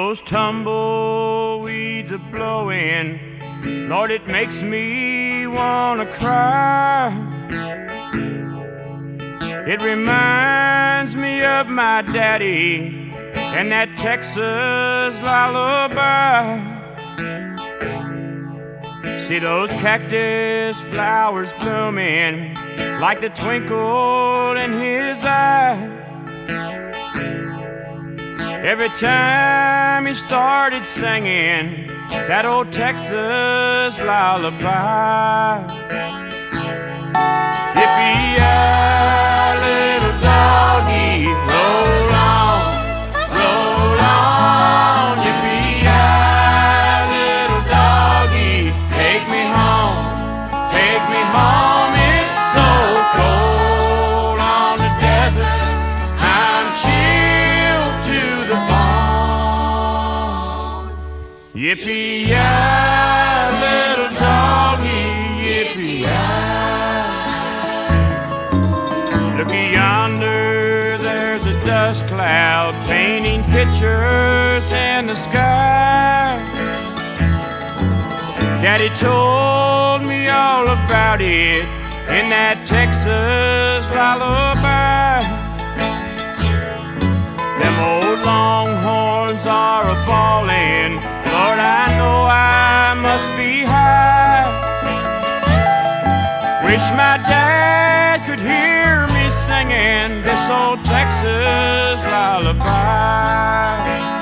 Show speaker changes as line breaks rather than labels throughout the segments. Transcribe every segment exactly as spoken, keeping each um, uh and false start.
those tumbleweeds a blowing, Lord, it makes me wanna cry. It reminds me of my daddy and that Texas lullaby. See those cactus flowers blooming like the twinkle in his eye. Every time he started singing that old Texas lullaby. Yippee-yi, little doggy, roll on, roll on. Yippee-yi, little doggy, take me home, take me home. It's so cold on the desert, I'm chilled to the bone. Yippee-yi, little doggy, yippee-yi. Looky yonder, there's a dust cloud painting pictures in the sky. Daddy told me all about it in that Texas lullaby. Them old longhorns are a-ballin', Lord, I know I must be high. Wish my dad could hear me singing this old Texas lullaby.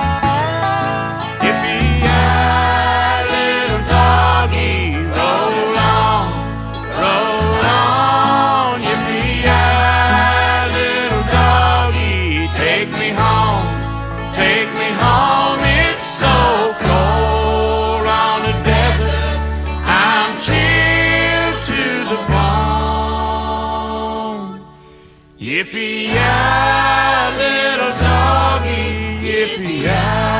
Yippee-yi, little doggy, roll on, roll on. Yippee-yi, little doggy, take me home, take me home. It's so cold on the desert, I'm chilled to the bone. Yippee-yi, little doggy, yippee-yi.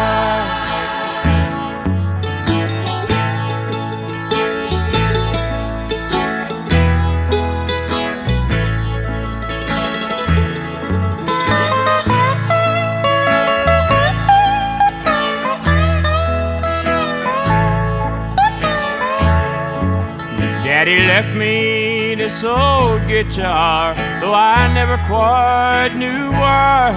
Daddy left me this old guitar, though I never quite knew why.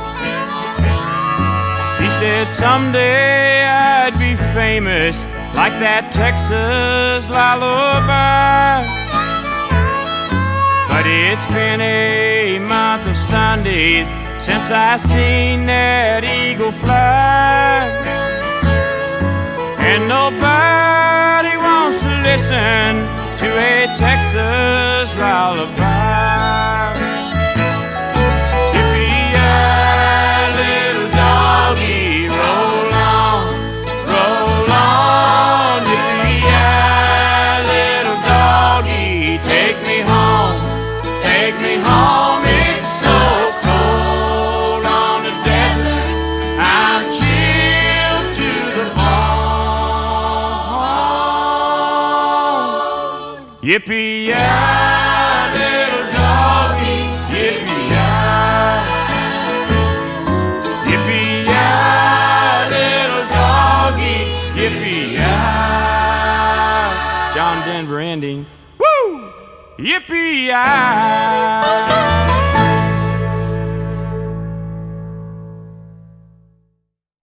He said someday I'd be famous like that Texas lullaby. But it's been a month of Sundays since I seen that eagle fly, and nobody wants to listen to a Texas lullaby. Yippee-yi, little doggy, roll on, roll on. Yippee-yi, little doggy, take me home, take me home. It's so cold on the desert, I'm chilled to the bone. Yippee-yi, little doggy, yippee-yi. Yippee-yi, little doggy, yippee-yi. John Denver ending. Woo! Yippee-yi.